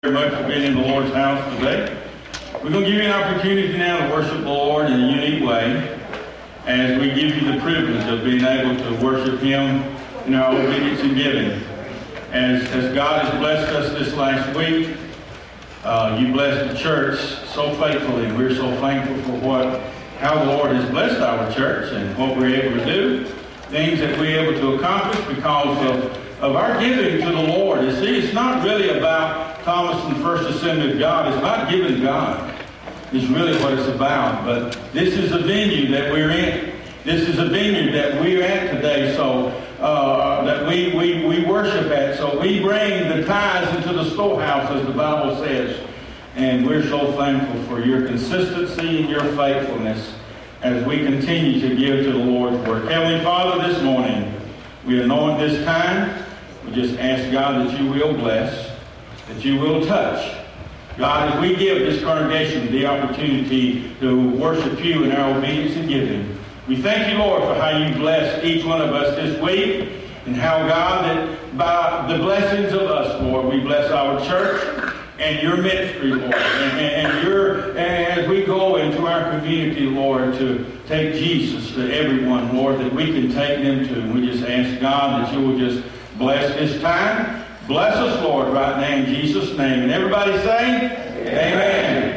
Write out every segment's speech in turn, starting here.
Very much for being in the Lord's house today. We're going to give you an opportunity now to worship the Lord in a unique way as we give you the privilege of being able to worship Him in our obedience and giving. As God has blessed us this last week, you blessed the church so faithfully, and we're so thankful for how the Lord has blessed our church and what we're able to do, things that we're able to accomplish because of our giving to the Lord. You see, it's not really about Thomas and First Assembly of God. It's not giving God. It's really what it's about. But this is a venue that we're in. This is a venue that we're at today, so that we worship at. So we bring the tithes into the storehouse, as the Bible says. And we're so thankful for your consistency and your faithfulness as we continue to give to the Lord's work. Heavenly Father, this morning, we anoint this time. We just ask God that you will bless, that you will touch. God, as we give this congregation the opportunity to worship you in our obedience and giving, we thank you, Lord, for how you blessed each one of us this week, and how, God, that by the blessings of us, Lord, we bless our church and your ministry, Lord, and as we go into our community, Lord, to take Jesus to everyone, Lord, that we can take them to. And we just ask, God, that you will just bless this time. Bless us, Lord, right now in Jesus' name. And everybody say, Amen.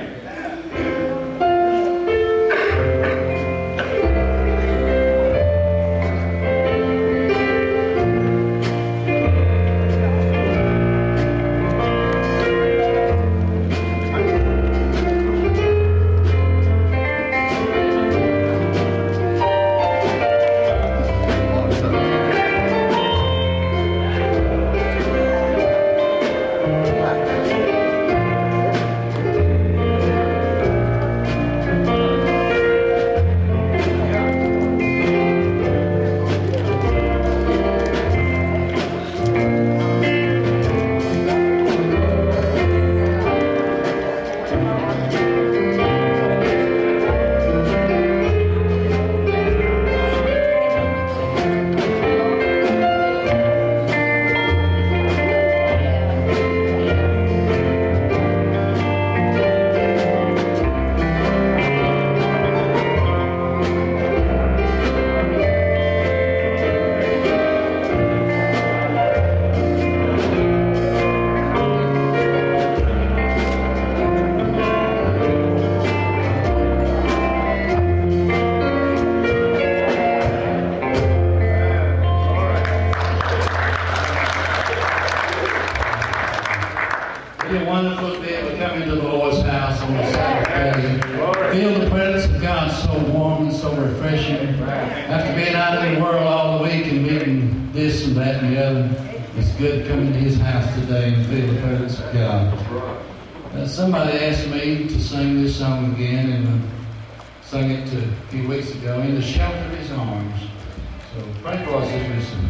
Somebody asked me to sing this song again, and sung it a few weeks ago, In the Shelter of His Arms. So pray for us as we sing.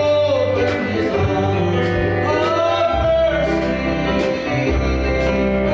His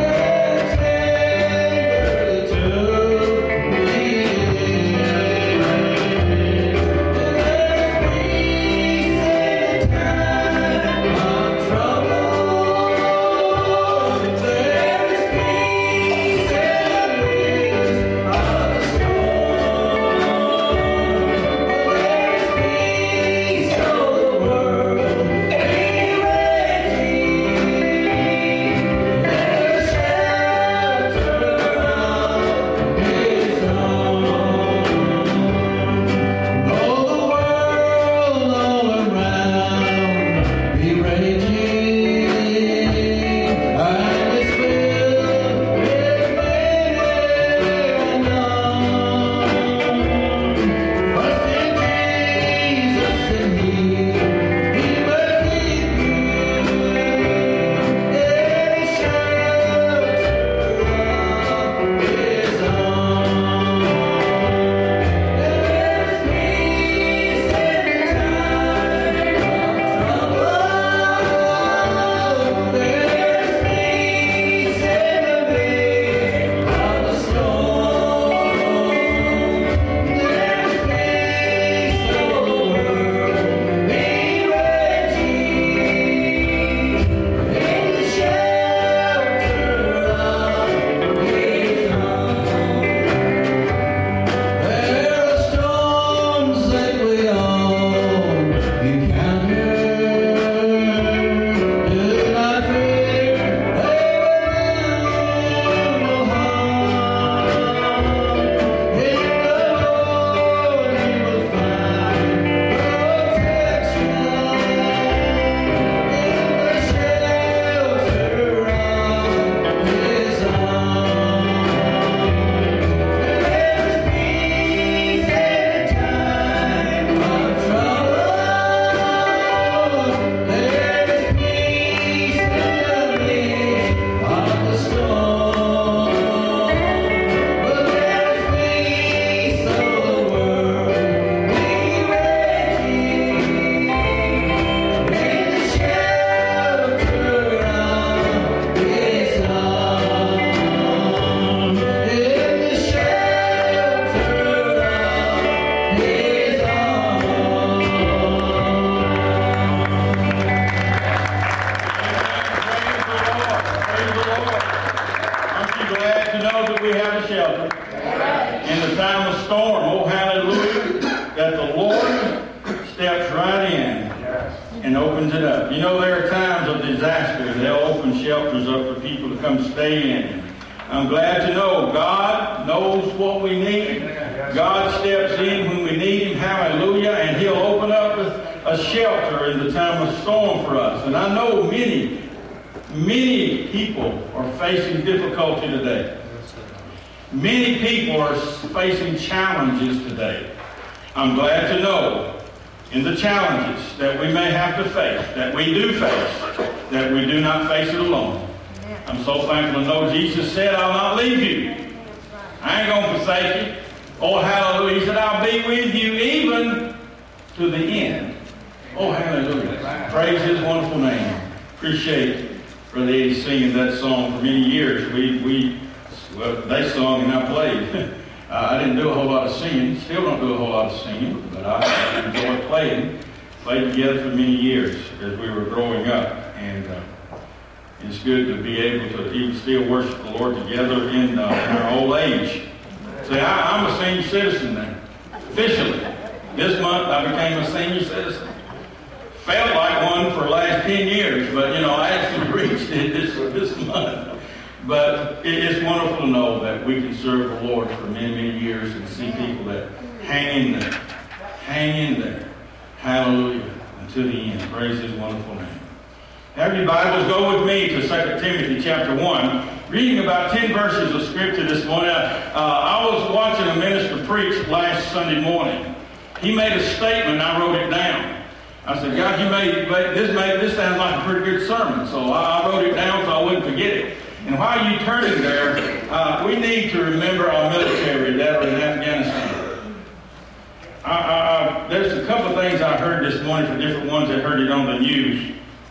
disaster, they'll open shelters up for people to come stay in. I'm glad to know God knows what we need. God steps in when we need Him, hallelujah, and He'll open up a shelter in the time of storm for us. And I know many people are facing difficulty today. Many people are facing challenges today. I'm glad to know in the challenges that we may have to face, that we do face, that we do not face it alone. I'm so thankful to know Jesus said, I'll not leave you. I ain't going to forsake you. Oh, hallelujah. He said, I'll be with you even to the end. Oh, hallelujah. Praise His wonderful name. Appreciate Brother Eddie singing that song for many years. Well, they sung and I played. I didn't do a whole lot of singing. Still don't do a whole lot of singing, but I enjoyed playing. Played together for many years as we were growing up. And it's good to be able to even still worship the Lord together in our old age. See, I'm a senior citizen now. Officially. This month I became a senior citizen. Felt like one for the last 10 years, but I actually reached it this month. But it's wonderful to know that we can serve the Lord for many, many years and see people that hang in there. Hang in there. Hallelujah. Until the end. Praise His wonderful name. Have your Bibles, go with me to 2 Timothy chapter 1. Reading about 10 verses of Scripture this morning. I was watching a minister preach last Sunday morning. He made a statement, and I wrote it down. I said, God, this sounds like a pretty good sermon. So I wrote it down so I wouldn't forget it. And while you're turning there, we need to remember our military that are in Afghanistan. There's a couple of things I heard this morning from different ones that heard it on the news.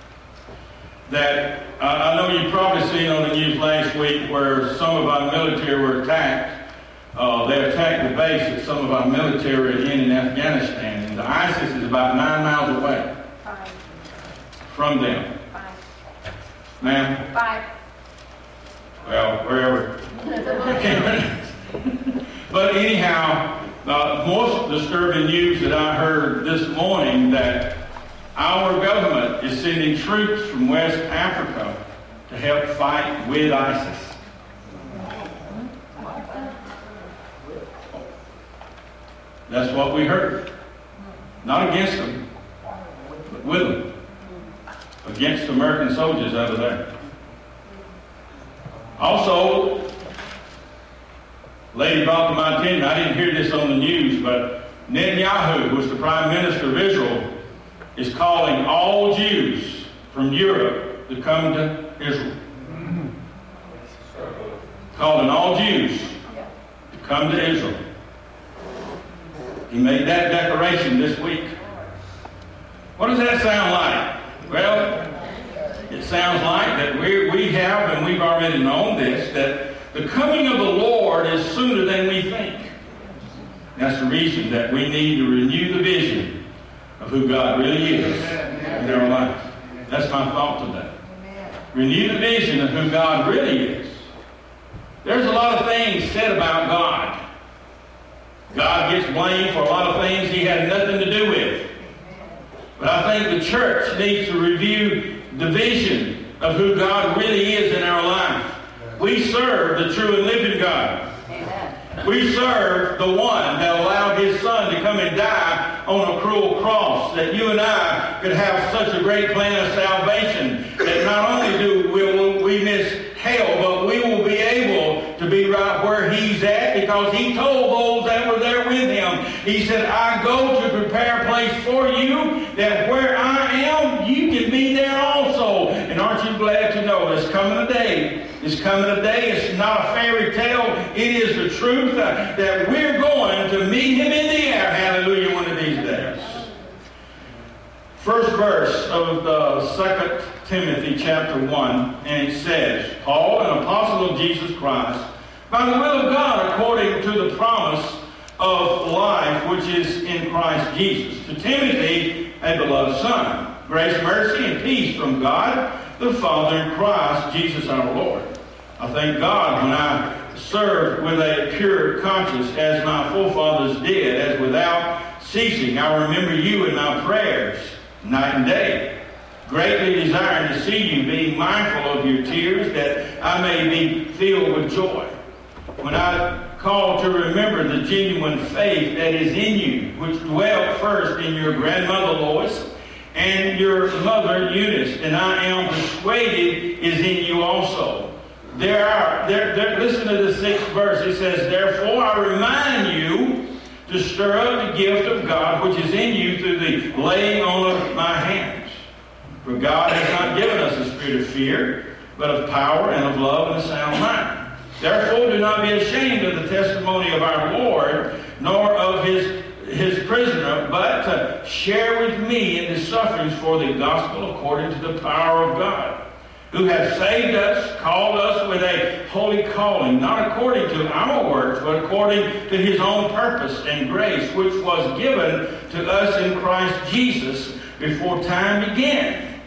That I know you've probably seen on the news last week where some of our military were attacked. They attacked the base that some of our military are in Afghanistan. And the ISIS is about 9 miles away from them. 5. Ma'am? 5. Well, wherever. But anyhow, most disturbing news that I heard this morning that our government is sending troops from West Africa to help fight with ISIS. That's what we heard. Not against them, but with them. Against American soldiers out of there. Also, lady brought to my attention, I didn't hear this on the news, but Netanyahu, who was the Prime Minister of Israel, is calling all Jews from Europe to come to Israel. Calling all Jews to come to Israel. He made that declaration this week. What does that sound like? Well, it sounds like that we have, and we've already known this, that the coming of the Lord is sooner than we think. That's the reason that we need to renew the vision of who God really is in our life. That's my thought today. Renew the vision of who God really is. There's a lot of things said about God. God gets blamed for a lot of things He had nothing to do with. But I think the church needs to review the vision of who God really is in our life. We serve the true and living God. Amen. We serve the one that allowed His Son to come and die on a cruel cross, that you and I could have such a great plan of salvation, that not only will we miss hell, but we will be able to be right where He's at, because He told those that were there with Him, He said, I go to prepare a place for you, that where I am, you can be there also. And aren't you glad to know there's coming a day? There's coming a day. It's not a fairy tale. It is the truth that we're going to meet Him in the air. Hallelujah, one of these days. First verse of the 2 Timothy chapter 1, and it says, Paul, an apostle of Jesus Christ, by the will of God, according to the promise of life which is in Christ Jesus, to Timothy, a beloved son, grace, mercy, and peace from God, the Father, in Christ Jesus our Lord. I thank God when I served with a pure conscience, as my forefathers did, as without ceasing I remember you in my prayers, night and day. greatly desiring to see you, being mindful of your tears, that I may be filled with joy. When I call to remember the genuine faith that is in you, which dwelt first in your grandmother Lois and your mother Eunice, and I am persuaded is in you also. Listen to the 6th verse. It says, therefore I remind you to stir up the gift of God which is in you through the laying on of my hands. For God has not given us a spirit of fear, but of power and of love and a sound mind. Therefore do not be ashamed of the testimony of our Lord, nor of his prisoner, but share with me in the sufferings for the gospel according to the power of God, who hath saved us, called us with a holy calling, not according to our works, but according to his own purpose and grace, which was given to us in Christ Jesus before time began,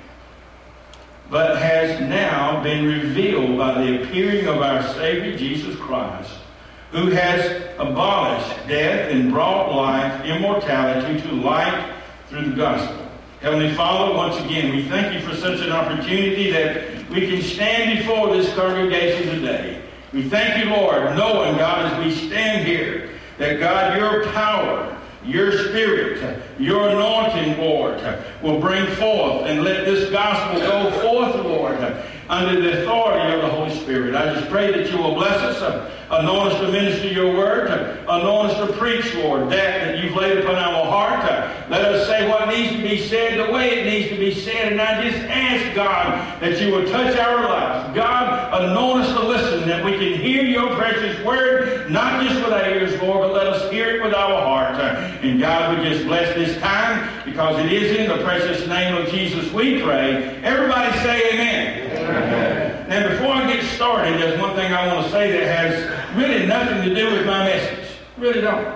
but has now been revealed by the appearing of our Savior Jesus Christ, who has abolished death and brought life, immortality to light through the gospel. Heavenly Father, once again, we thank you for such an opportunity that we can stand before this congregation today. We thank you, Lord, knowing, God, as we stand here, that, God, your power, your Spirit, your anointing, Lord, will bring forth and let this gospel go forth, Lord, under the authority of the Holy Spirit. I just pray that you will bless us, anoint us to minister your word, anoint us to preach, Lord, that you've laid upon our heart. Let us say what needs to be said the way it needs to be said. And I just ask, God, that you would touch our lives. God, anoint us to listen, that we can hear your precious word, not just with our ears, Lord, but let us hear it with our heart. And God, we just bless this time, because it is in the precious name of Jesus we pray. Everybody say amen. Amen. Now, before I get started, there's one thing I want to say that has really nothing to do with my message. Really don't.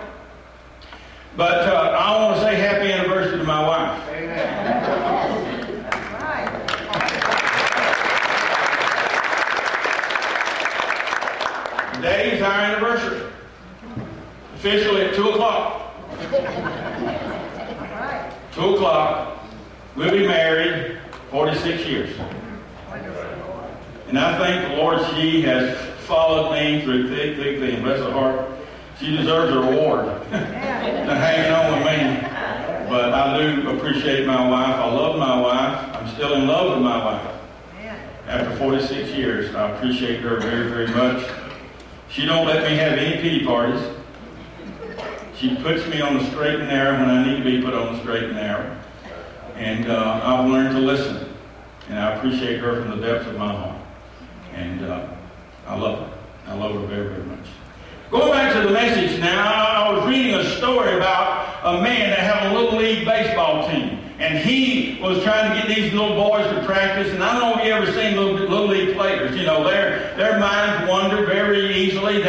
But I want to say happy anniversary to my wife. Amen. Today is our anniversary. Officially at 2 o'clock. 2 o'clock. We'll be married 46 years. And I thank the Lord she has followed me through thick, thick, thick. Bless her heart. She deserves a reward for hanging on with me. But I do appreciate my wife. I love my wife. I'm still in love with my wife. After 46 years, I appreciate her very, very much. She don't let me have any pity parties. She puts me on the straight and narrow when I need to be put on the straight and narrow. And I've learned to listen. And I appreciate her from the depths of my heart. And I love her. I love her very, very much. Going back to the message now, I was reading a story about a man that had a little league baseball team. And he was trying to get these little boys to practice. And I don't know if you ever seen little league players. You know, their minds wander very easily.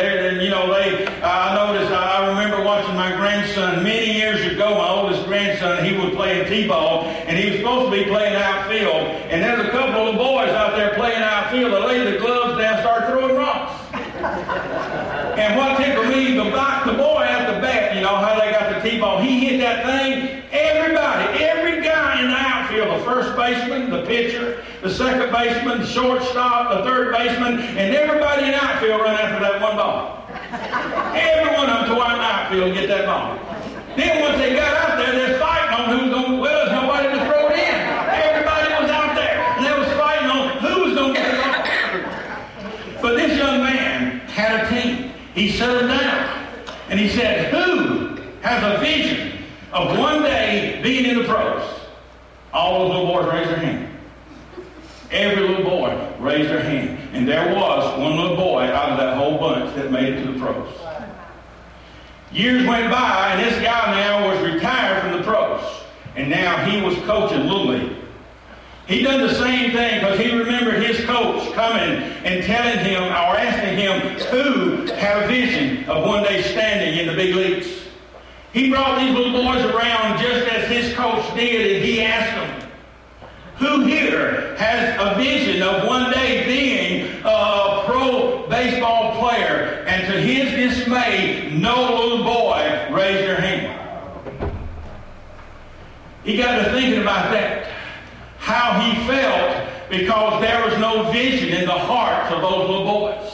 I remember watching my grandson many years ago, my oldest grandson, he was playing t-ball. And he was supposed to be playing outfield. And there's a couple of boys out there playing outfield. They laid the gloves down and started throwing rocks. And what tickled me, the boy at the bat, you know, how they got the t-ball, he hit that thing. Every guy in the outfield, the first baseman, the pitcher, the second baseman, the shortstop, the third baseman, and everybody in the outfield run after that one ball. Every one of them to out in the outfield and get that ball. Then once they got out there, they're fighting on who's going to, well, there's nobody to throw it in. Everybody was out there, and they was fighting on who was going to get the ball. But this young man had a team. He set them down, and he said, who has a vision of one day being in the pros? All those little boys raised their hand. Every little boy raised their hand. And there was one little boy out of that whole bunch that made it to the pros. Years went by, and this guy now was retired from the pros. And now he was coaching Little League. He done the same thing because he remembered his coach coming and telling him or asking him who had a vision of one day standing in the big leagues. He brought these little boys around just as his coach did, and he asked them, who here has a vision of one day being a pro baseball player? And to his dismay, no little boy raised their hand. He got to thinking about that. How how he felt because there was no vision in the hearts of those little boys.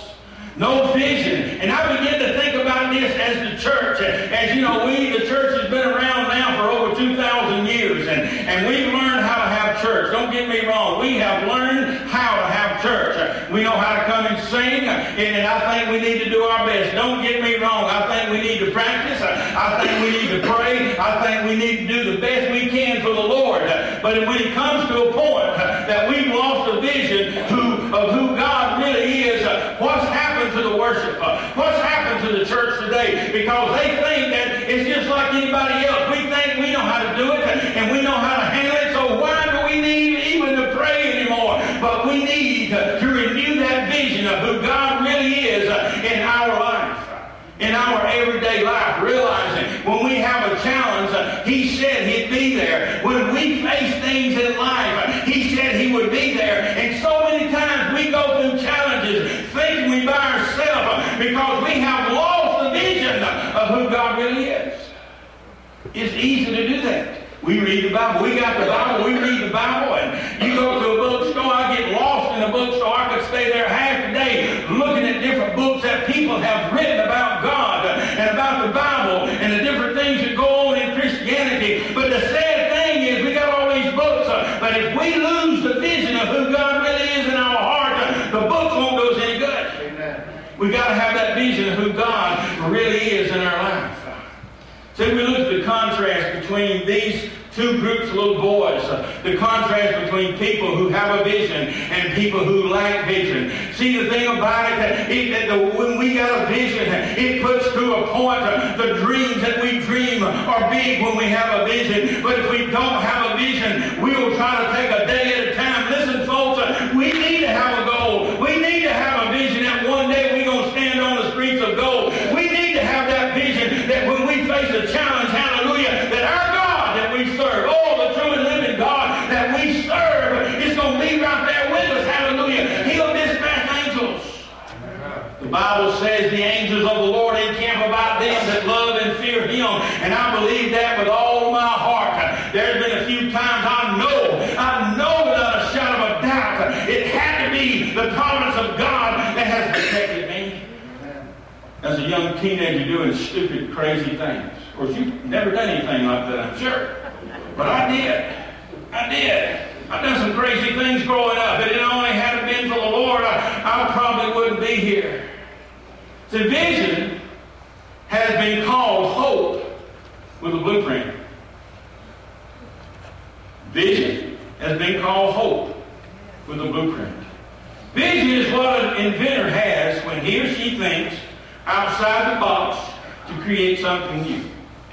No vision. And I began to think about this as the church. As you know, the church has been around now for over 2,000 years. And we've learned how to have church. Don't get me wrong. We have learned how to have church. We know how to come and sing. And I think we need to do our best. Don't get me wrong. I think we need to practice. I think we need to pray. I think we need to do the best we can for the Lord. But when it comes to a point that we've lost a vision of who God really is, what's happened to the worship? What's happened to the church today? Because they think that it's just like anybody else. We think we know how to do it and we know how to handle it, so why do we need even to pray anymore? But we need to renew that vision of who God really is in our life, in our everyday life, realizing when we have a challenge, he said he'd be there. When we face things in life, he said he would be there. And so many times we go through challenges thinking we by ourselves because we have lost the vision of who God really is. It's easy to do that. We read the Bible. We got the Bible. We read the Bible. And you go to a bookstore. I get lost in a bookstore. I could stay there half a day looking at different books that people have written about God and about the Bible and the different things that go on in Christianity. But the sad thing is we got all these books. But if we lose the vision of who God really is in our heart, the books won't do us any good. Amen. We got to have that vision of who God really is in our life. So we look at the contrast between these two groups of little boys, the contrast between people who have a vision and people who lack vision. See, the thing about it, when we got a vision, it puts to a point the dreams that we dream are big when we have a vision. But if we don't have a vision, we will try to take a day at a time. Listen, folks, we need to have a goal. We need to have a vision that one day we're going to stand on the streets of gold. We need to have that vision that when we face a challenge, hallelujah, that our God that we serve, the true and living God that we serve is going to be right there with us, hallelujah. He'll dispatch angels. The Bible says the angels of the Lord encamp about them that love and fear him. And I believe that with all my heart. There's been a few times I know without a shadow of a doubt, it had to be the providence of God that has protected me. As a young teenager doing stupid, crazy things. Of course, you've never done anything like that, I'm sure. But I did. I've done some crazy things growing up. If it only hadn't been for the Lord, I probably wouldn't be here. So vision has been called hope with a blueprint. Vision has been called hope with a blueprint. Vision is what an inventor has when he or she thinks outside the box to create something new.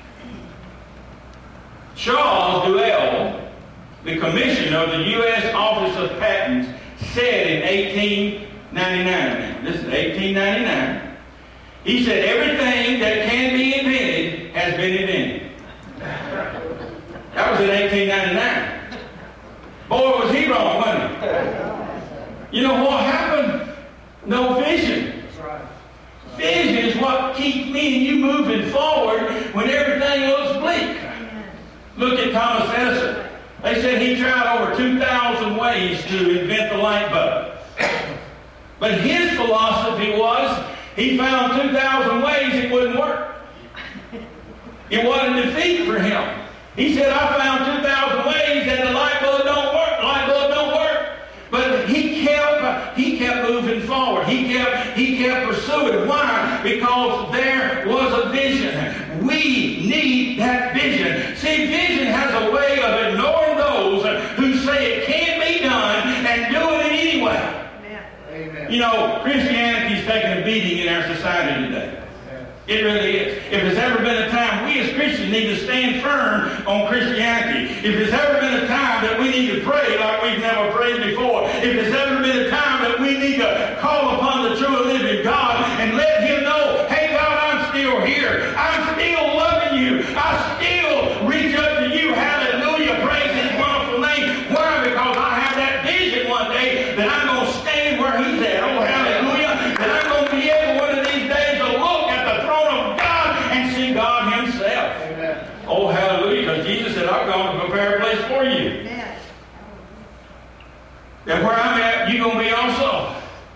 Charles Duell, the commissioner of the U.S. Office of Patents, said in 1899, this is 1899, he said, everything that can be invented has been invented. That was in 1899. Boy, was he wrong, wasn't he? You know what happened? No vision. Vision is what keeps me and you moving forward when everything looks bleak. Look at Thomas Edison. They said he tried over 2,000 ways to invent the light bulb. But his philosophy was he found 2,000 ways it wouldn't work. It wasn't a defeat for him. He said, I found 2,000 ways and the light bulb don't work. Light bulb don't work. But he kept moving forward. He kept pursuing. Why? Because there was a vision. We need that vision. See, vision has a way of ignoring those who say it can't be done and do it anyway. Amen. You know, Christianity's taking a beating in our society today. It really is. If there's ever been a time we as Christians need to stand firm on Christianity, if there's ever been a time that we need to pray like we've never prayed before, if there's ever been a time that we need to call upon the true and living God and let him know, hey God, I'm still here. I'm still loving you. I still reach up to you. Hallelujah. Praise his wonderful name. Why? Because I have that vision one day that I'm going to stand where he's at. Oh, hallelujah. That I'm going to be able one of these days to look at the throne of God and see God himself. Amen. Oh, hallelujah. Because Jesus said, I've gone to prepare a place for you. Amen. that where I'm at, you're going to be also.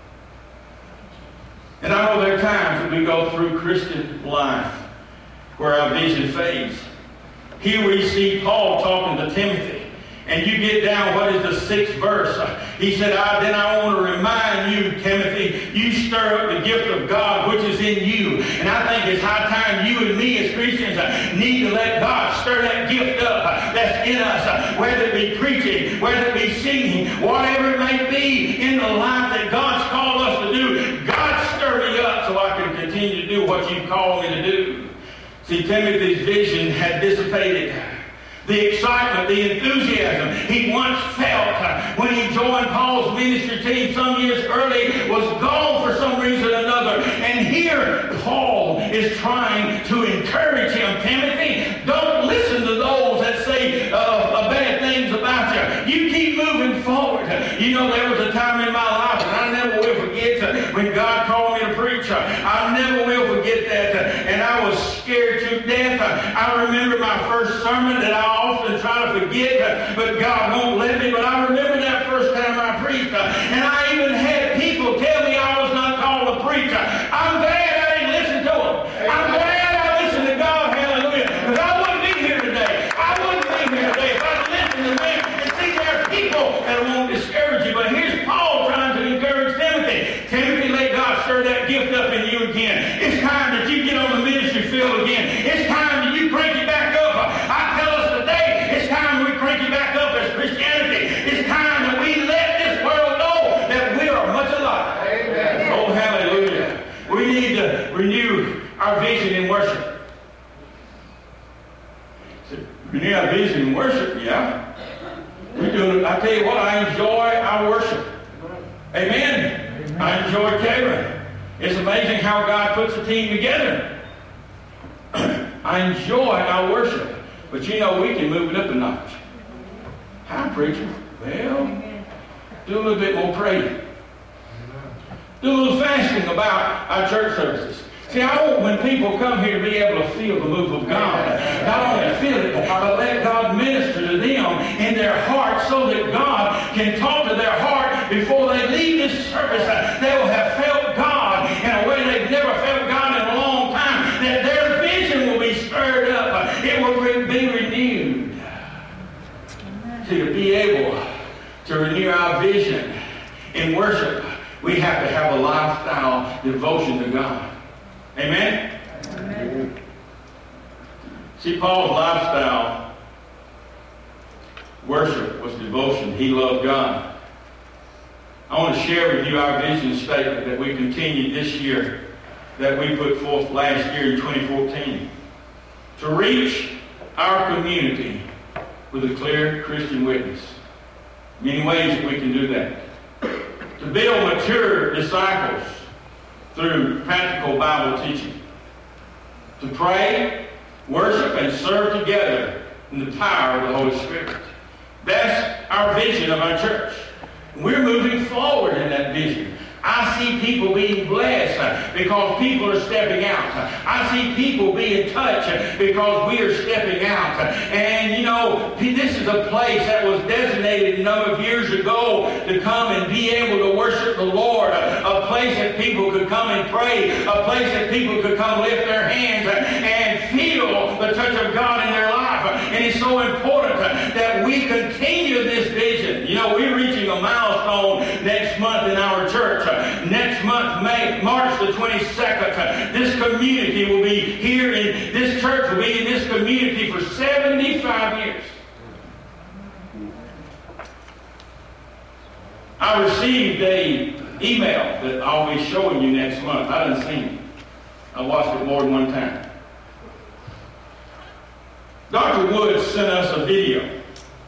And I know there are times that we go through Christian life where our vision fades. Here we see Paul talking to Timothy. And you get down, what is the 6th verse? He said, then I want to remind you, Timothy, you stir up the gift of God which is in you. And I think it's high time you and me as Christians need to let God stir that gift up that's in us, whether it be preaching, whether it be singing, whatever it may be in the life that God's called us to do. God, stir me up so I can continue to do what you called me to do. See, Timothy's vision had dissipated. The excitement, the enthusiasm he once felt when he joined Paul's ministry team some years early was gone for some reason or another. And here Paul is trying to encourage him. Timothy, don't listen to those that say bad things about you. You keep moving forward. You know, there was a time in my life, and I never will forget when God called me to preach. I never will forget that. And I was scared to death. I remember my first sermon that I often try to forget, but God won't let me. But I remember that first time I preached, and I even had people tell me I was not called a preacher. I'm glad I didn't listen to them. I'm glad I listened to God, hallelujah, because I wouldn't be here today. I wouldn't be here today if I'd listened to them. And see, there are people that won't discourage you, but here's Paul trying to encourage Timothy. Timothy, let God stir that gift up in you again. It's time that you get on the ministry field again. It's time that you crank it back up. I tell us today, it's time we crank it back up as Christianity. It's time that we let this world know that we are much alive. Amen. Oh, hallelujah. We need to renew our vision in worship. So, renew our vision in worship, yeah. We do. I tell you what, I enjoy our worship. Amen. Amen. I enjoy catering. It's amazing how God puts a team together. I enjoy our worship. But you know, we can move it up a notch. Hi, preacher. Well, do a little bit more praying. Do a little fasting about our church services. See, I want when people come here to be able to feel the move of God. Not only feel it, but let God minister to them in their heart so that God can talk to their heart before they leave this service. They will have felt God in a way they've never felt God in a long time. That their vision will be stirred up. It will be renewed. See, to be able to renew our vision in worship, we have to have a lifestyle devotion to God. Amen? Amen. See, Paul's lifestyle worship was devotion. He loved God. I want to share with you our vision statement that we continued this year, that we put forth last year in 2014. To reach our community with a clear Christian witness. Many ways that we can do that. To build mature disciples through practical Bible teaching. To pray, worship, and serve together in the power of the Holy Spirit. That's our vision of our church. We're moving forward in that vision. I see people being blessed because people are stepping out. I see people being touched because we are stepping out. And you know, this is a place that was designated a number of years ago to come and be able to worship the Lord. A place that people could come and pray. A place that people could come lift their hands and feel the touch of God in their life. And it's so important that we continue this vision. You know, we're reaching a milestone next month in our church. Next month, March the 22nd, this community will be here in this church will be in this community for 75 years. I received an email that I'll be showing you next month. I didn't see it. I watched it more than one time. Dr. Woods sent us a video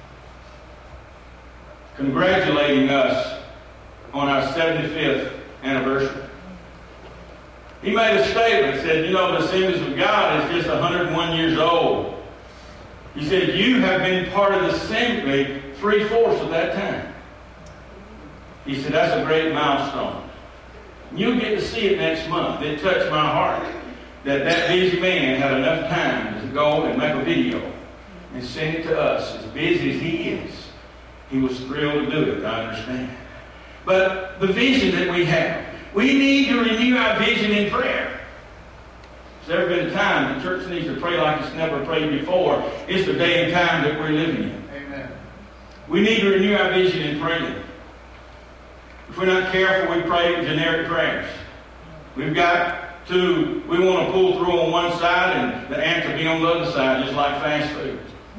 congratulating us on our 75th anniversary. He made a statement, said, you know, the Assemblies of God is just 101 years old. He said, you have been part of the assembly 3/4 of that time. He said, that's a great milestone. You'll get to see it next month. It touched my heart that busy man had enough time to go and make a video and send it to us. As busy as he is, He was thrilled to do it, I understand. But the vision that we have, we need to renew our vision in prayer. There's ever been a time the church needs to pray like it's never prayed before. It's the day and time that we're living in. Amen. We need to renew our vision in praying. If we're not careful, we pray generic prayers. We want to pull through on one side and the answer be on the other side, just like fast food.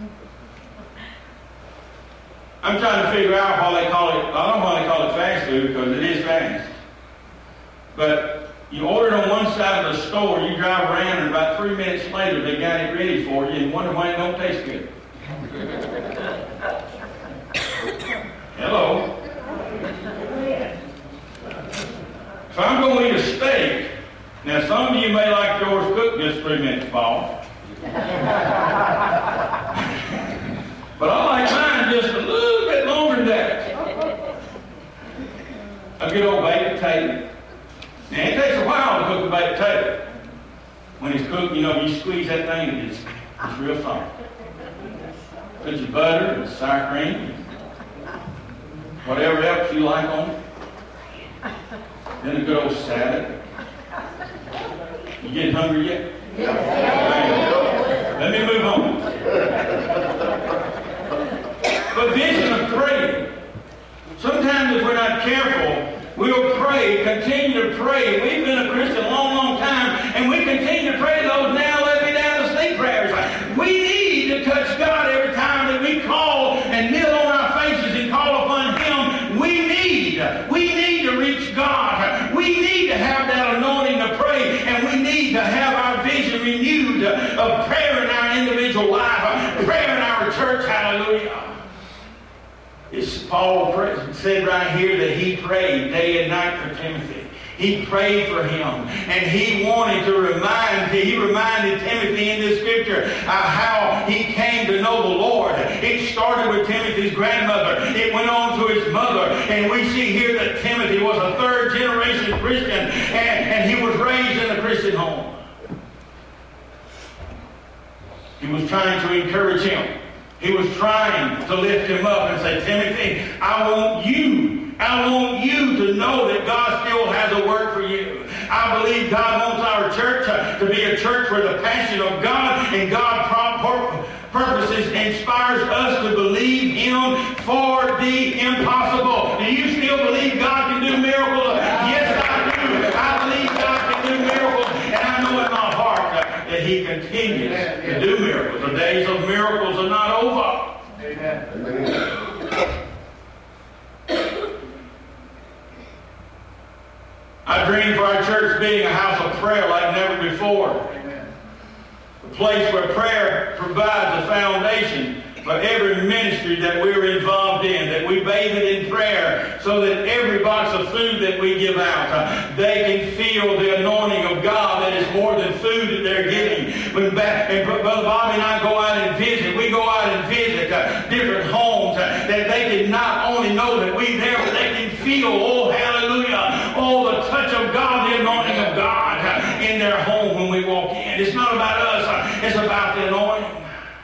I'm trying to figure out why they call it, I don't know why they call it fast food, because it is fast. But you order it on one side of the store, you drive around, and about 3 minutes later they got it ready for you and wonder why it don't taste good. Hello. If I'm going to eat a steak, now some of you may like yours cooked just 3 minutes, Paul. But I like mine just a little bit longer than that. A good old baked potato. Now it takes a while to cook a baked potato. When it's cooked, you squeeze that thing and it's real soft. Put your butter and sour cream, whatever else you like on it. Then a good old salad. You getting hungry yet? Let me move on. But vision of praying. Sometimes if we're not careful, we'll pray, continue to pray. We've been a Christian a long, long time, and we continue to pray those now let me down to sleep prayers. We need to touch God every time that we call and kneel on our faces and call upon Him. We need to reach God. We need to have that anointing to pray, and we need to have our vision renewed of prayer in our individual life, prayer in our church. Hallelujah. Paul said right here that he prayed day and night for Timothy. He prayed for him, and he reminded Timothy in this scripture how he came to know the Lord. It started with Timothy's grandmother. It went on to his mother, and we see here that Timothy was a third-generation Christian, and he was raised in a Christian home. He was trying to encourage him. He was trying to lift him up and say, Timothy, I want you to know that God still has a work for you. I believe God wants our church to be a church where the passion of God and God's purposes inspires us to believe Him for the impossible. Do you still believe God can do miracles? Yes, I do. I believe God can do miracles, and I know in my heart that He continues to do miracles. The days of miracles are not over. Amen. I dream for our church being a house of prayer like never before. Amen. A place where prayer provides a foundation for every ministry that we're involved in, that we bathe it in prayer so that every box of food that we give out, they can feel the anointing of God that is more than food that they're getting. When Brother Bobby and I go out and visit, we go out and visit different homes that they can not only know that we're there, but they can feel, oh hallelujah, oh the touch of God, the anointing of God in their home when we walk in. It's not about us, it's about the anointing.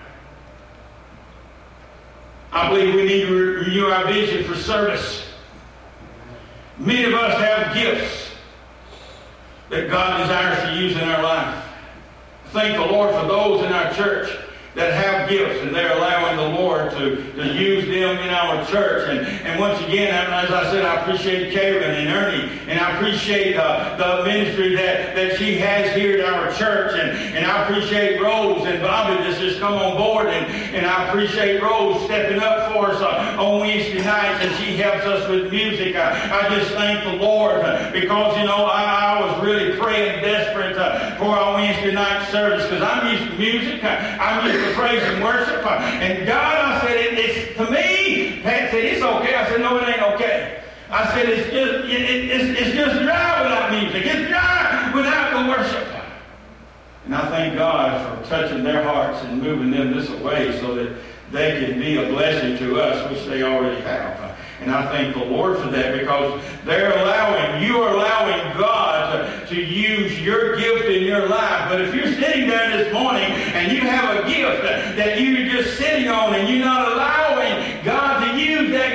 I believe we need to renew our vision for service. Many of us have gifts that God desires to use in our life. Thank the Lord for those in our church that have gifts, and they're allowing the Lord to use them in our church. And once again, as I said, I appreciate Karen and Ernie, and I appreciate the ministry that she has here at our church, and I appreciate Rose and Bobby that's just come on board, and I appreciate Rose stepping up for us on Wednesday nights, and she helps us with music. I just thank the Lord because, I was really praying desperate for our Wednesday night service because I'm used to music. I'm used to praise and worship. And God, I said, it's to me, Pat said, it's okay. I said, no, it ain't okay. I said, it's just dry without music. It's dry without the worship. And I thank God for touching their hearts and moving them this way so that they can be a blessing to us, which they already have. And I thank the Lord for that because you are allowing God to use your gift in your life. But if you're sitting there this morning and you have a gift that you're just sitting on and you're not allowing God to use that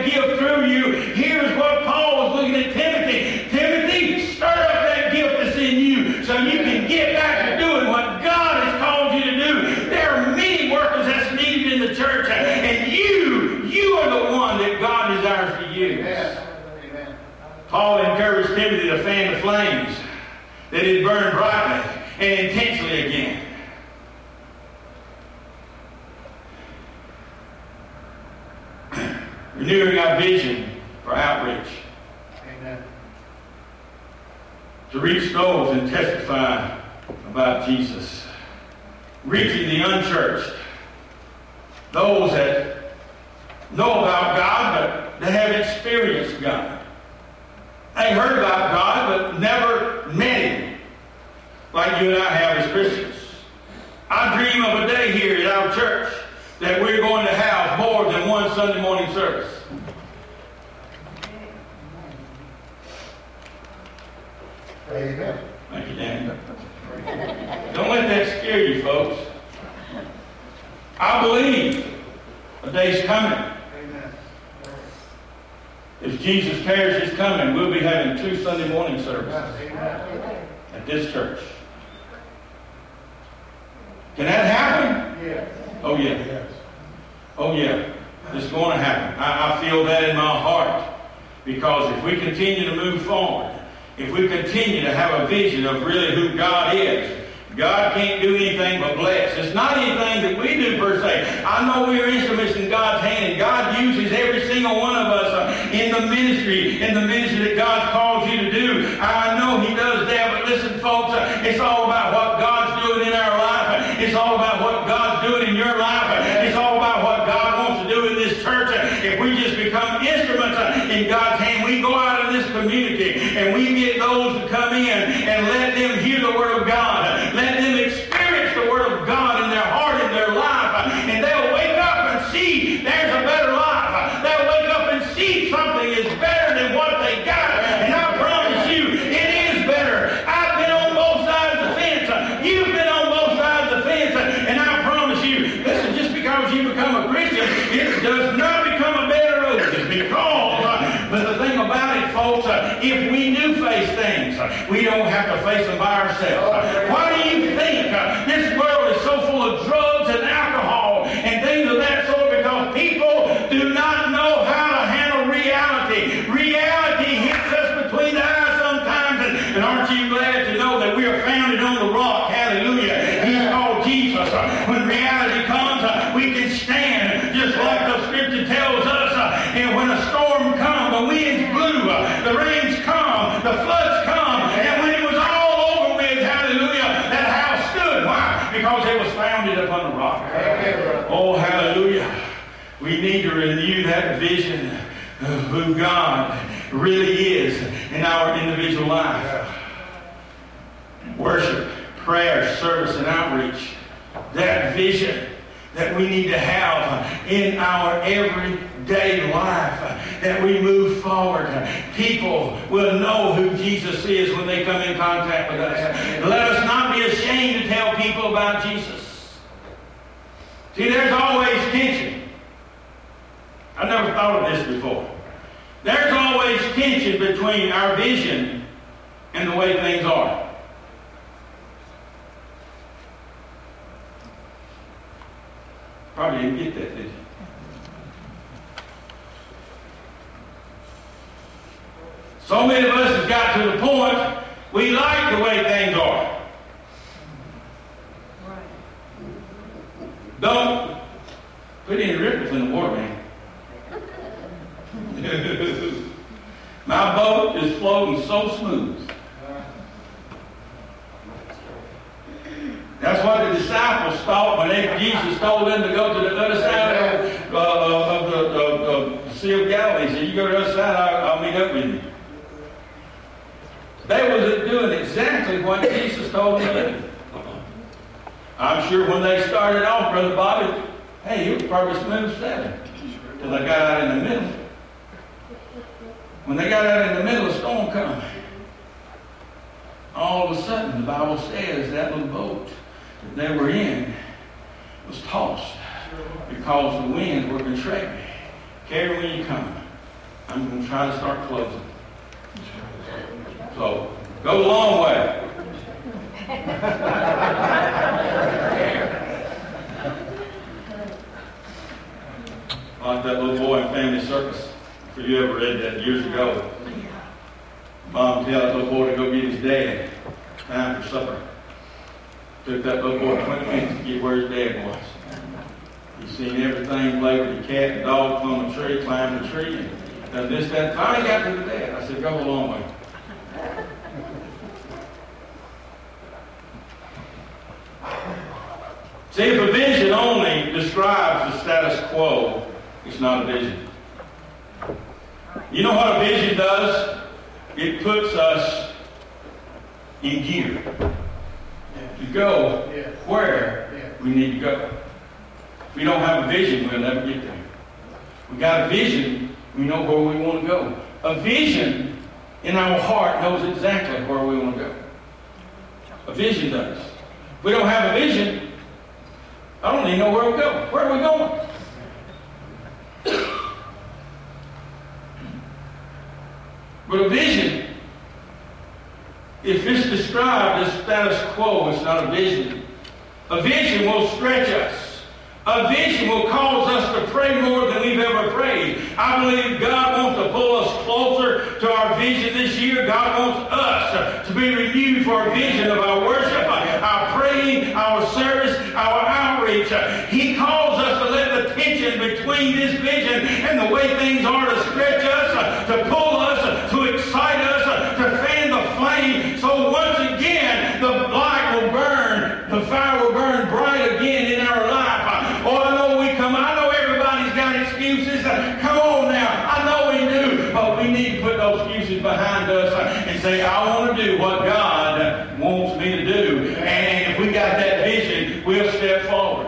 flames that had burned brightly and intensely again. Renewing our vision for outreach. Amen. To reach those and testify about Jesus. Reaching the unchurched. Those that know about God, but they haven't experienced God. They heard about God, but never met Him, like you and I have as Christians. I dream of a day here at our church that we're going to have more than one Sunday morning service. Amen. Thank you, Danny. Don't let that scare you, folks. I believe a day's coming. Amen. If Jesus cares His coming, we'll be having 2 Sunday morning services at this church. Can that happen? Yes. Oh, yeah. Yes. Oh, yeah. It's going to happen. I feel that in my heart. Because if we continue to move forward, if we continue to have a vision of really who God is, God can't do anything but bless. It's not anything that we do per se. I know we are instruments in God's hand, and God uses every single one of us in the ministry that God calls you to do. I know He does that, but listen, folks, it's all about what God's doing in our life. It's all about what God's doing in your life. It's all about what God wants to do in this church. If we just become instruments in God's hand, we go out in this community and we get those to come in and let them hear the Word of God. Let them experience the Word of God in their heart, in their life, and they'll wake up and see there's a better life. They'll wake up and see something is better than what they got. And I promise you, it is better. I've been on both sides of the fence. You've been on both sides of the fence. And I promise you, listen, just because you become a Christian, it does not become a better road. It's because, but the thing about it, folks, if we do face things, we don't have to face them by ourselves. Why do you think this world is so full of drugs and alcohol and things of that sort? Because people do not know how to handle reality. Reality hits us between the eyes sometimes, and aren't you glad to know that we are founded on the rock? Hallelujah. He's called Jesus. When reality comes, we can stand just like the Scripture tells us. And when a storm comes, the winds blew, the rains come, the floods come, and when it was all over with, hallelujah, that house stood. Why? Because it was founded upon the rock. Oh, hallelujah. We need to renew that vision of who God really is in our individual life. Worship, prayer, service, and outreach. That vision that we need to have in our everyday life, that we move forward. People will know who Jesus is when they come in contact with us. Let us not be ashamed to tell people about Jesus. See, there's always tension. I've never thought of this before. There's always tension between our vision and the way things are. Probably didn't get that, did you? So many of us have got to the point we like the way things are. Don't put any ripples in the water, man. My boat is floating so smooth. That's what the disciples thought when Jesus told them to go to the other side of the Sea of Galilee. He said, you go to the other side, I'll meet up with you. They was doing exactly what Jesus told them to do. I'm sure when they started off, Brother Bobby, hey, it was probably smooth sailing till they got out in the middle. When they got out in the middle, a storm come. All of a sudden, the Bible says that little boat that they were in was tossed because the winds were contracting. Carry when you come. I'm going to try to start closing. So, go the long way. Like that little boy in Family Circus. If you ever read that years ago. Mom tells the little boy to go get his dad. Time for supper. Took that little boy 20 minutes to get where his dad was. He seen everything, play with the cat and dog, climb a tree, climbed the tree, and done this, that. Finally got to the dad. I said, go a long way. See, if a vision only describes the status quo, it's not a vision. You know what a vision does? It puts us in gear to go where we need to go. If we don't have a vision, we'll never get there. We got a vision, we know where we want to go. A vision in our heart knows exactly where we want to go. A vision does. If we don't have a vision, I don't even know where we go. Where are we going? But a vision, if it's described as status quo, it's not a vision. A vision will stretch us. A vision will cause us to pray more than we've ever prayed. I believe God wants to pull us closer to our vision this year. God wants us to be renewed for a vision of our worship, our praying, our service, our outreach. He calls us to let the tension between this vision and the way things are to stretch us, to pull us, to excite us, to fan the flame. So once again, the light will burn, the fire will burn bright again in our life. Oh, I know everybody's got excuses. Come on now. I know we do. But we need to put those excuses behind us and say, I want to do what God wants me to do. And if we got that vision, we'll step forward.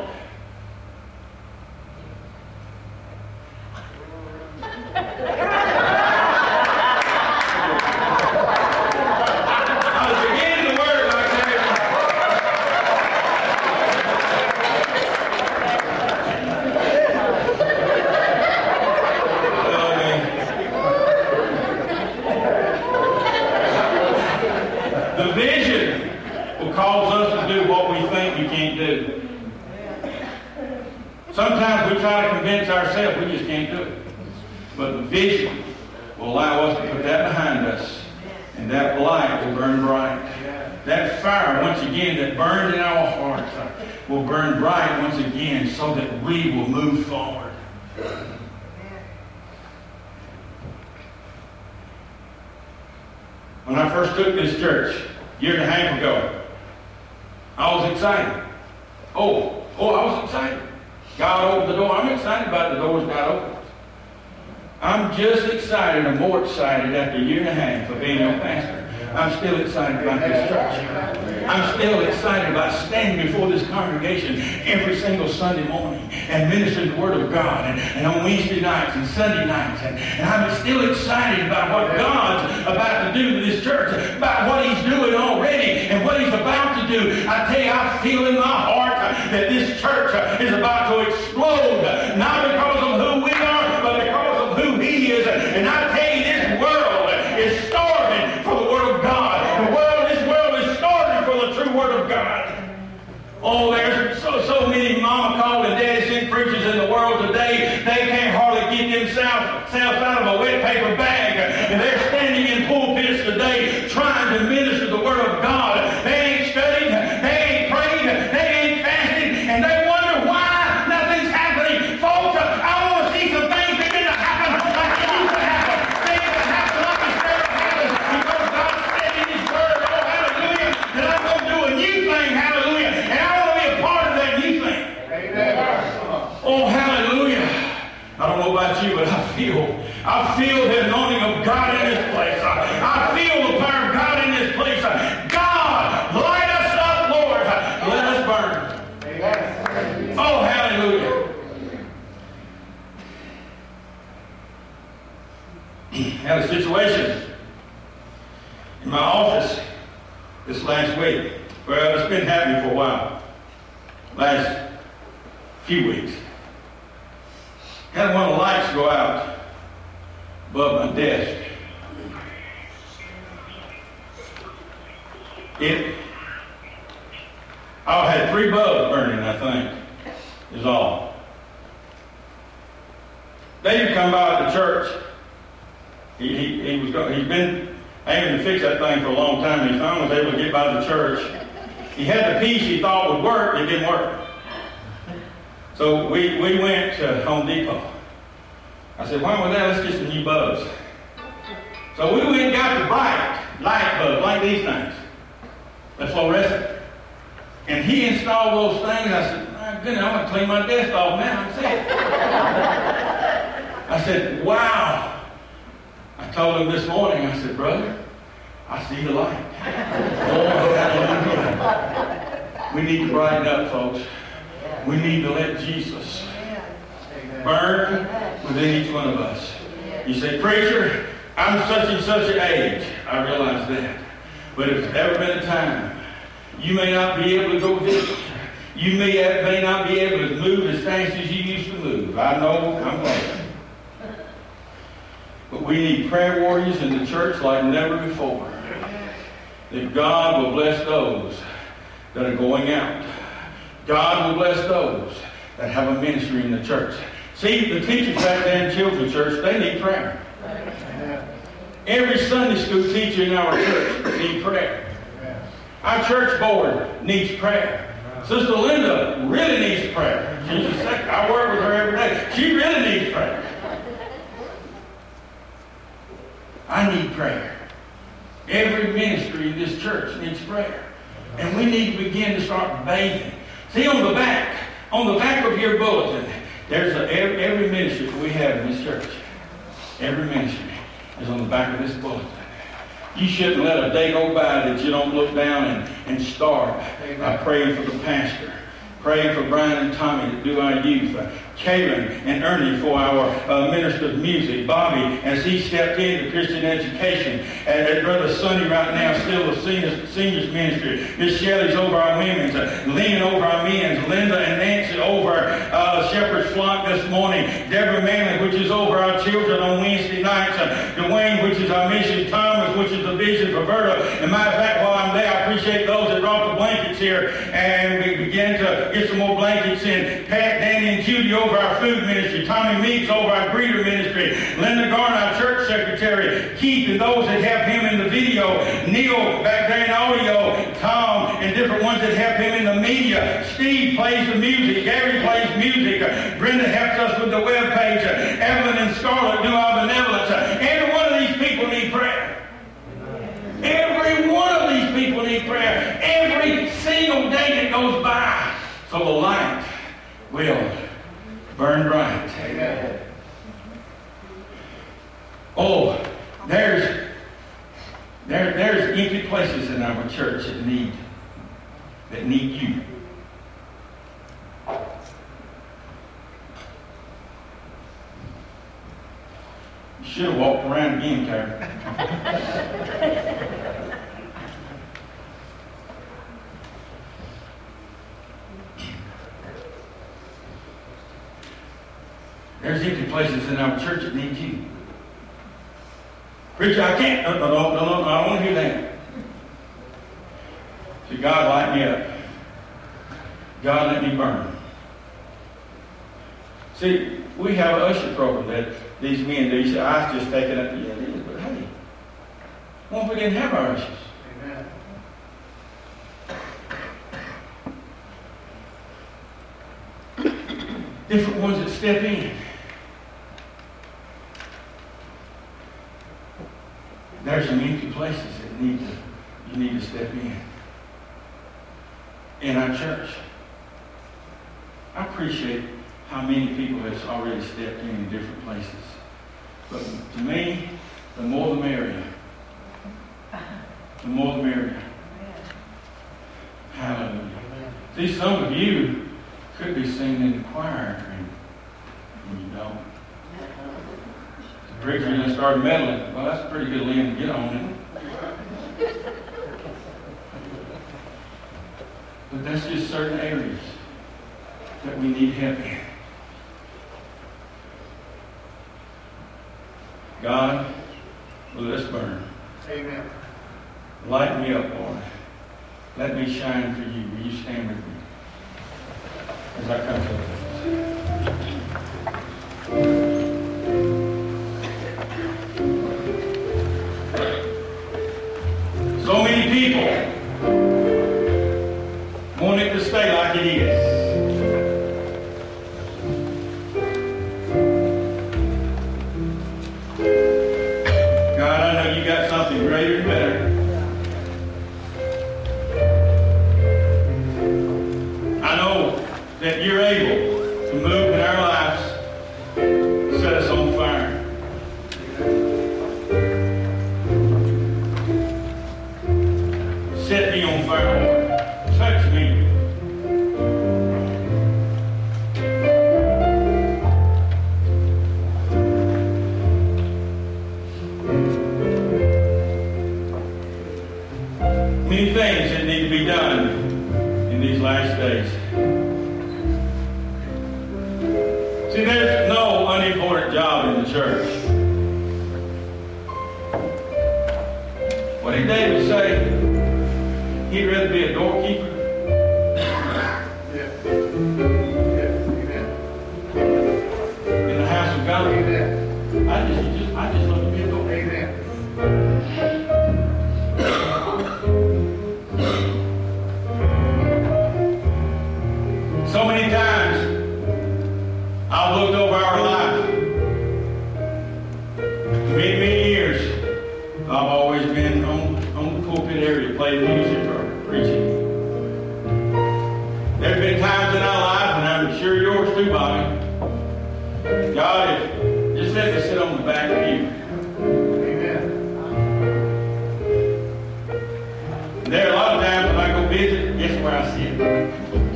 Sometimes we try to convince ourselves we just can't do it. But the vision will allow us to put that behind us, and that light will burn bright. That fire, once again, that burned in our hearts will burn bright once again so that we will move forward. When I first took this church, a year and a half ago, I was excited. I was excited. God opened the door. I'm excited about the doors God opened. I'm just excited, and more excited after a year and a half of being your pastor. I'm still excited about this church. I'm still excited about standing before this congregation every single Sunday morning and ministering the Word of God and on Wednesday nights and Sunday nights. And I'm still excited about what God's about to do to this church, about what He's doing already and what He's about to do. I tell you, I feel in my heart that this church is about to explode, not because of who we are, but because of who He is. And I tell you, this world is starving for the Word of God. This world is starving for the true Word of God. Oh, there's so many mama calling daddy sent preachers in the world today. They can't hardly get themselves out of a wet paper bag. And they're standing in pulpits today trying to minister the Word of God. They ain't studied, they ain't prayed, they ain't fasted, and they wonder why nothing's happening. Folks, I want to see some things begin to happen like they used to happen. Things that happen like it's never happened because God said in His Word, oh, hallelujah, that I'm going to do a new thing, hallelujah, and I want to be a part of that new thing. Amen. Oh, hallelujah. I don't know about you, but I feel the anointing of God in this place. I feel the power of God in this place. God, light us up, Lord. Let us burn. Amen. Oh, hallelujah. I had a situation in my office this last week. Well, it's been happening for a while. Last few weeks. Had one of the lights go out above my desk. I had 3 bulbs burning, I think, is all. David come by the church. He's been aiming to fix that thing for a long time, and he finally was able to get by the church. He had the piece he thought would work, it didn't work. So we went to Home Depot. I said, why don't we let's get some new bulbs. So we went and got the bright light bulbs, like these things. That's fluorescent. And he installed those things. I said, my goodness, I'm going to clean my desk off now. I'm sick. I said, wow. I told him this morning, I said, brother, I see the light. Oh, hallelujah. We need to brighten up, folks. We need to let Jesus burn within each one of us. You say, preacher, I'm such and such an age. I realize that. But if there's ever been a time, you may not be able to go visit. You may not be able to move as fast as you used to move. I know, I'm glad. But we need prayer warriors in the church like never before. That God will bless those that are going out. God will bless those that have a ministry in the church. See, the teachers back there in children's church, they need prayer. Every Sunday school teacher in our church needs prayer. Our church board needs prayer. Sister Linda really needs prayer. She's a second. I work with her every day. She really needs prayer. I need prayer. Every ministry in this church needs prayer. And we need to begin to start bathing. See, on the back of your bulletin, there's every ministry that we have in this church. Every ministry is on the back of this bulletin. You shouldn't let a day go by that you don't look down and start by praying for the pastor, praying for Brian and Tommy that do our youth, Kaylin and Ernie for our minister of music, Bobby as he stepped into Christian education, and Brother Sonny right now still the seniors ministry. Miss Shelley's over our women's, Lynn over our men's, Linda and Nancy over Shepherd's Flock this morning, Deborah Manley, which is over our children on Wednesday nights, Dwayne, which is our mission, Thomas, which is the vision for Berta. And matter of fact, while I'm there, I appreciate those that brought the blankets here, and we began to get some more blankets in. Pat, Danny, and Judy over our food ministry, Tommy Meeks over our greeter ministry, Linda Garner, our church secretary, Keith and those that help him in the video, Neil back there in audio, Tom and different ones that help him in the media, Steve plays the music, Gary plays music, Brenda helps us with the web page, Evelyn and Scarlett do our benevolence. Every one of these people need prayer. Every one of these people need prayer. Every single day that goes by. So the light will burn bright. Amen. Oh, there's empty places in our church that need you. You should have walked around again, Karen. There's empty places in our church that need you. Preacher, I can't. No, I don't want to hear that. See, God, light me up. God, let me burn. See, we have an usher program that these men do. You say, I was just taking up. Yeah, it is, but hey, what if we didn't have our ushers? Amen. Different ones that step in. There's some empty places that you need to step in our church. I appreciate how many people have already stepped in different places. But to me, the more the merrier. The more the merrier. Hallelujah. See, some of you could be singing in the choir and you don't. The preacher then started meddling. Well, that's a pretty good limb to get on, isn't it? But that's just certain areas that we need help in. God, let us burn. Amen. Light me up, Lord. Let me shine for you. Will you stand with me as I come to See, there's no unimportant job in the church. What did David say? He'd rather be a doorkeeper. In the house of God. I just love to be a doorkeeper. So many times I've looked over our life. Many, many years I've always been on the pulpit area playing music or preaching. There have been times in our life, and I'm sure yours too, Bobby. God, just let me sit on the back pew. And there are a lot of times when I go visit, guess where I sit?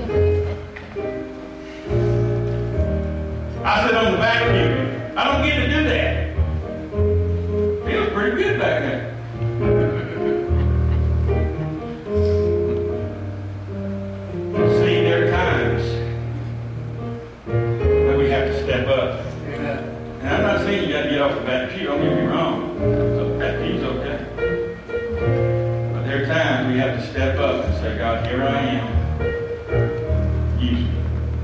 I sit on the back pew. I don't get to do that. Feels pretty good back there. See, there are times that we have to step up. And I'm not saying you got to get off the back pew. Don't get me wrong. So that pew's okay. But there are times we have to step up and say, God, here I am. Use me.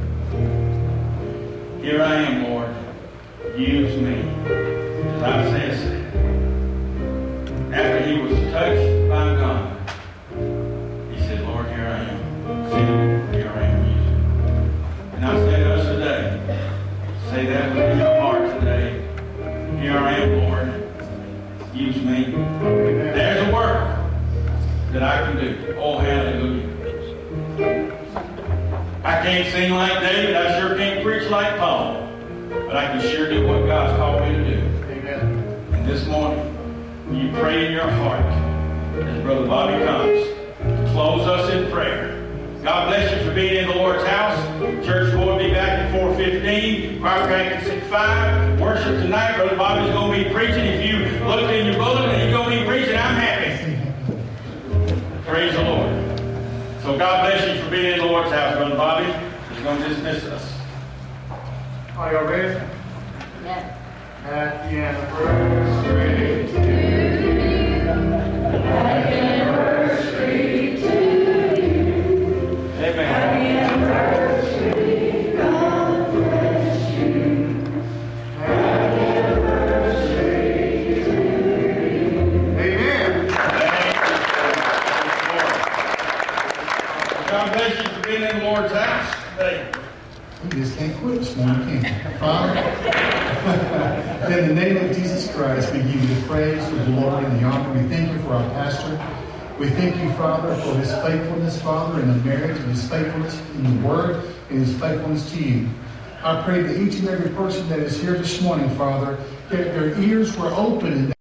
Here I am, Lord. Use me. As Isaiah said, after he was touched by God, he said, Lord, here I am. See, here I am. Use me. And I say to us today, say that within your heart today. Here I am, Lord. Use me. There's a work that I can do. Oh, hallelujah. I can't sing like David. I sure can't preach like Paul. But I can sure do what God's called me to do. Amen. And this morning, you pray in your heart as Brother Bobby comes to close us in prayer. God bless you for being in the Lord's house. Church will be back at 4:15. Choir practice at 5. Worship tonight. Brother Bobby's going to be preaching. If you looked in your bulletin and he's going to be preaching, I'm happy. Praise the Lord. So God bless you for being in the Lord's house, Brother Bobby. He's going to dismiss us. Are you ready? Yes. Happy anniversary to you. Happy anniversary to you. Amen. Happy anniversary. God bless you. Happy anniversary to you. Amen. God bless you for being in the Lord's house today. You just can't quit this morning, can you? Father, in the name of Jesus Christ, we give you the praise, the glory, and the honor. We thank you for our pastor. We thank you, Father, for his faithfulness, Father, in the marriage, and his faithfulness in the word, and his faithfulness to you. I pray that each and every person that is here this morning, Father, that their ears were open and